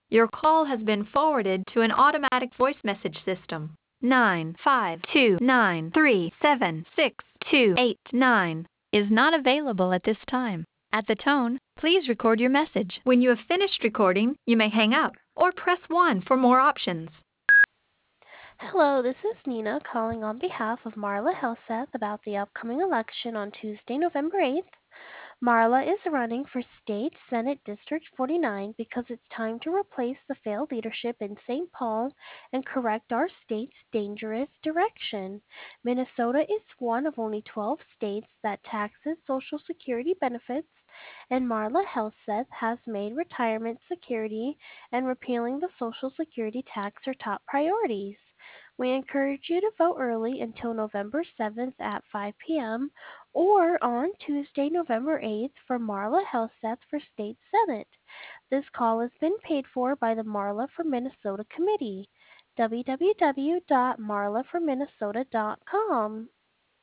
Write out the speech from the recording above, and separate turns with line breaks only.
Your call has been forwarded to an automatic voice message system. 95293768289 is not available at this time. At the tone, please record your message. When you have finished recording, you may hang up or press 1 for more options.
Hello, this is Nina calling on behalf of Marla Helseth about the upcoming election on Tuesday, November 8th. Marla is running for State Senate District 49 because it's time to replace the failed leadership in St. Paul and correct our state's dangerous direction. Minnesota is one of only 12 states that taxes Social Security benefits, and Marla Helseth has made retirement security and repealing the Social Security tax her top priorities. We encourage you to vote early until November 7th at 5 p.m. or on Tuesday, November 8th for Marla Helseth for State Senate. This call has been paid for by the Marla for Minnesota Committee. www.marlaforminnesota.com